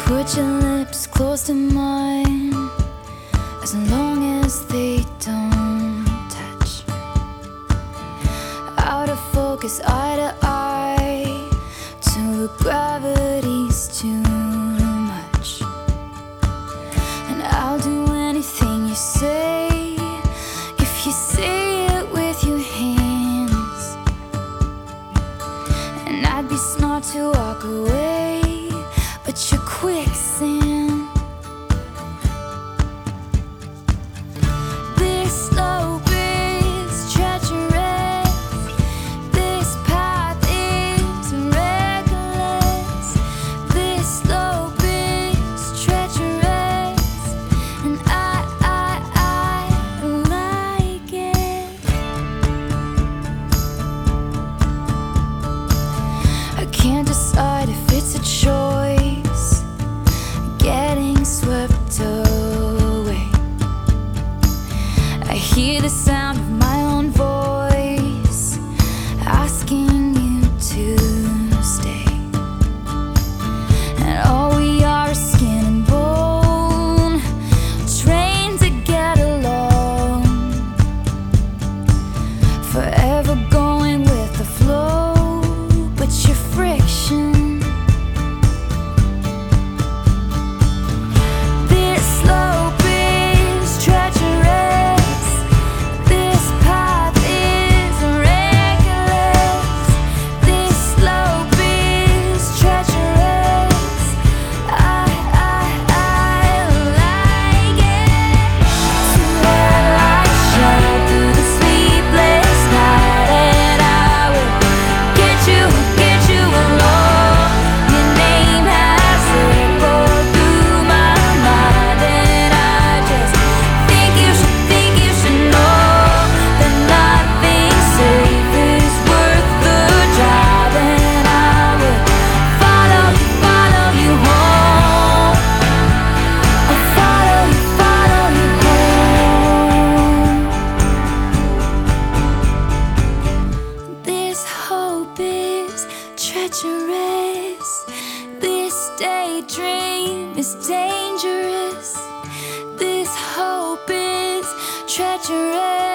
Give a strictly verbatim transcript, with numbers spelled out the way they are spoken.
Put your lips close to mine, as long as they don't touch. Out of focus, eye to eye, till the gravity's too much. And I'll do anything you say, if you say it with your hands. And I'd be smart to walk away, but you're quicksand. This slope is treacherous, this path is reckless. This slope is treacherous, and I, I, I like it. I can't decide if it's a choice, getting swept away. I hear the sound of my own voice asking you to stay. And all we are is skin and bone, trained to get along, forever going with the flow, but your friction. Treacherous, this daydream is dangerous. This hope is treacherous.